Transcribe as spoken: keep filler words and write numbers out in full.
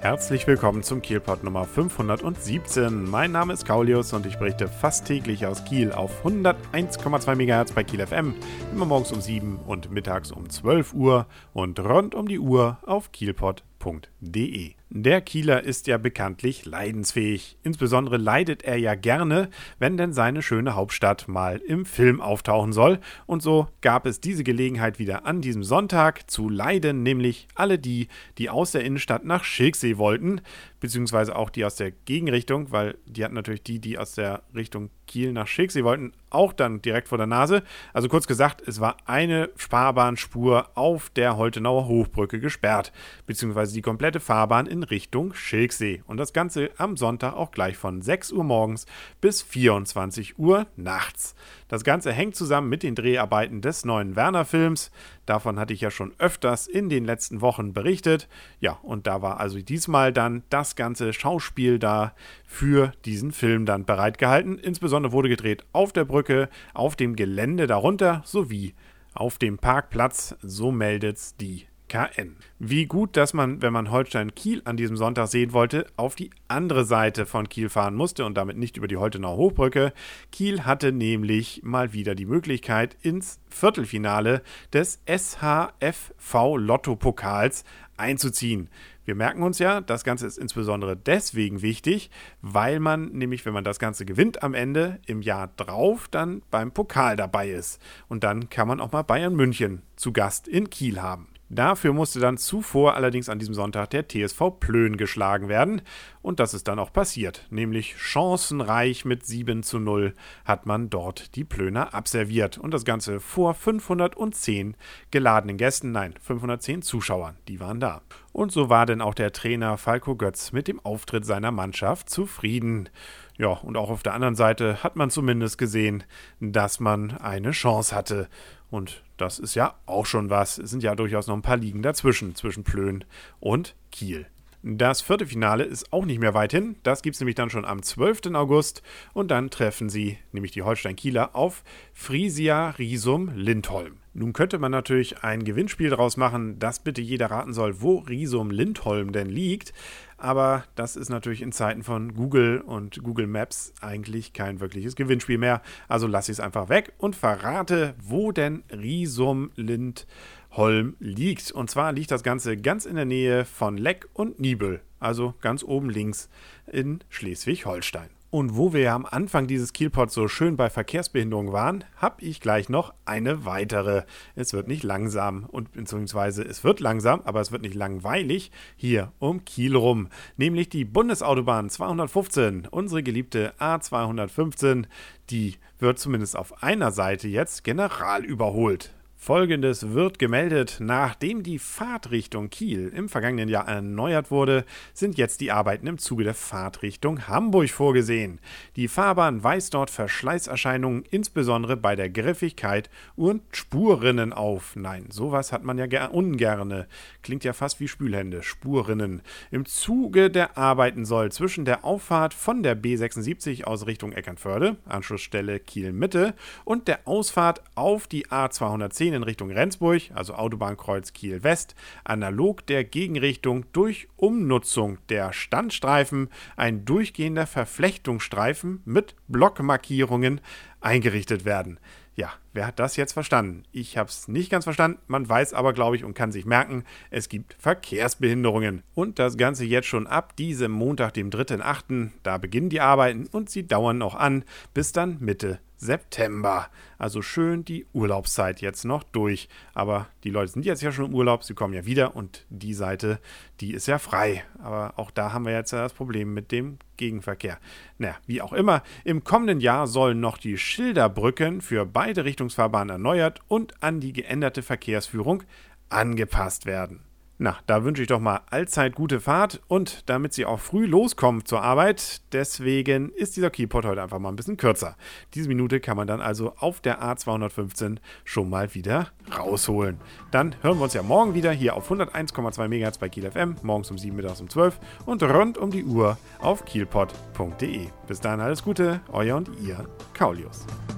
Herzlich willkommen zum Kielpot Nummer fünfhundertsiebzehn. Mein Name ist Kaulius und ich berichte fast täglich aus Kiel auf hunderteins Komma zwei Megahertz bei Kiel F M, immer morgens um sieben und mittags um zwölf Uhr und rund um die Uhr auf kielpot punkt de. Der Kieler ist ja bekanntlich leidensfähig. Insbesondere leidet er ja gerne, wenn denn seine schöne Hauptstadt mal im Film auftauchen soll. Und so gab es diese Gelegenheit wieder an diesem Sonntag zu leiden, nämlich alle die, die aus der Innenstadt nach Schilksee wollten, beziehungsweise auch die aus der Gegenrichtung, weil die hatten natürlich die, die aus der Richtung Kiel nach Schilksee wollten, auch dann direkt vor der Nase. Also kurz gesagt, es war eine Fahrbahnspur auf der Holtenauer Hochbrücke gesperrt, beziehungsweise die komplette Fahrbahn in Richtung Schilksee. Und das Ganze am Sonntag auch gleich von sechs Uhr morgens bis vierundzwanzig Uhr nachts. Das Ganze hängt zusammen mit den Dreharbeiten des neuen Werner-Films. Davon hatte ich ja schon öfters in den letzten Wochen berichtet. Ja, und da war also diesmal dann das ganze Schauspiel da für diesen Film dann bereitgehalten. Insbesondere wurde gedreht auf der Brücke, auf dem Gelände darunter sowie auf dem Parkplatz, so meldet's die K N. Wie gut, dass man, wenn man Holstein-Kiel an diesem Sonntag sehen wollte, auf die andere Seite von Kiel fahren musste und damit nicht über die Holtenauer Hochbrücke. Kiel hatte nämlich mal wieder die Möglichkeit, ins Viertelfinale des S H F V-Lotto-Pokals einzuziehen. Wir merken uns ja, das Ganze ist insbesondere deswegen wichtig, weil man nämlich, wenn man das Ganze gewinnt am Ende, im Jahr drauf dann beim Pokal dabei ist. Und dann kann man auch mal Bayern München zu Gast in Kiel haben. Dafür musste dann zuvor allerdings an diesem Sonntag der T S V Plön geschlagen werden und das ist dann auch passiert, nämlich chancenreich mit sieben zu null hat man dort die Plöner abserviert und das Ganze vor fünfhundertzehn geladenen Gästen, nein, fünfhundertzehn Zuschauern, die waren da. Und so war denn auch der Trainer Falco Götz mit dem Auftritt seiner Mannschaft zufrieden. Ja, und auch auf der anderen Seite hat man zumindest gesehen, dass man eine Chance hatte. Und das ist ja auch schon was. Es sind ja durchaus noch ein paar Ligen dazwischen, zwischen Plön und Kiel. Das Viertelfinale ist auch nicht mehr weit hin. Das gibt es nämlich dann schon am zwölften August. Und dann treffen sie, nämlich die Holstein-Kieler, auf Frisia Risum Lindholm. Nun könnte man natürlich ein Gewinnspiel daraus machen, dass bitte jeder raten soll, wo Risum Lindholm denn liegt. Aber das ist natürlich in Zeiten von Google und Google Maps eigentlich kein wirkliches Gewinnspiel mehr. Also lasse ich es einfach weg und verrate, wo denn Risum Lindholm liegt. Und zwar liegt das Ganze ganz in der Nähe von Leck und Nibel, also ganz oben links in Schleswig-Holstein. Und wo wir ja am Anfang dieses Kielpots so schön bei Verkehrsbehinderung waren, habe ich gleich noch eine weitere. Es wird nicht langsam, und beziehungsweise es wird langsam, aber es wird nicht langweilig hier um Kiel rum. Nämlich die Bundesautobahn zweihundertfünfzehn, unsere geliebte A zweihundertfünfzehn, die wird zumindest auf einer Seite jetzt general überholt. Folgendes wird gemeldet: Nachdem die Fahrtrichtung Kiel im vergangenen Jahr erneuert wurde, sind jetzt die Arbeiten im Zuge der Fahrtrichtung Hamburg vorgesehen. Die Fahrbahn weist dort Verschleißerscheinungen, insbesondere bei der Griffigkeit und Spurrinnen auf. Nein, sowas hat man ja ger- ungerne. Klingt ja fast wie Spülhände. Spurrinnen. Im Zuge der Arbeiten soll zwischen der Auffahrt von der B sechsundsiebzig aus Richtung Eckernförde, Anschlussstelle Kiel-Mitte, und der Ausfahrt auf die A zweihundertzehn in Richtung Rendsburg, also Autobahnkreuz Kiel-West, analog der Gegenrichtung durch Umnutzung der Standstreifen ein durchgehender Verflechtungsstreifen mit Blockmarkierungen eingerichtet werden. Ja, wer hat das jetzt verstanden? Ich habe es nicht ganz verstanden, man weiß aber, glaube ich, und kann sich merken, es gibt Verkehrsbehinderungen. Und das Ganze jetzt schon ab diesem Montag, dem dritten achten Da beginnen die Arbeiten und sie dauern noch an bis dann Mitte September. Also schön die Urlaubszeit jetzt noch durch. Aber die Leute sind jetzt ja schon im Urlaub, sie kommen ja wieder und die Seite, die ist ja frei. Aber auch da haben wir jetzt ja das Problem mit dem Gegenverkehr. Naja, wie auch immer, im kommenden Jahr sollen noch die Schilderbrücken für beide Richtungsfahrbahnen erneuert und an die geänderte Verkehrsführung angepasst werden. Na, da wünsche ich doch mal allzeit gute Fahrt und damit Sie auch früh loskommen zur Arbeit, deswegen ist dieser Kielpot heute einfach mal ein bisschen kürzer. Diese Minute kann man dann also auf der A zweihundertfünfzehn schon mal wieder rausholen. Dann hören wir uns ja morgen wieder hier auf hunderteins Komma zwei Megahertz bei Kiel F M, morgens um sieben, mittags um zwölf und rund um die Uhr auf kielpot punkt de. Bis dahin alles Gute, euer und ihr Kaulius.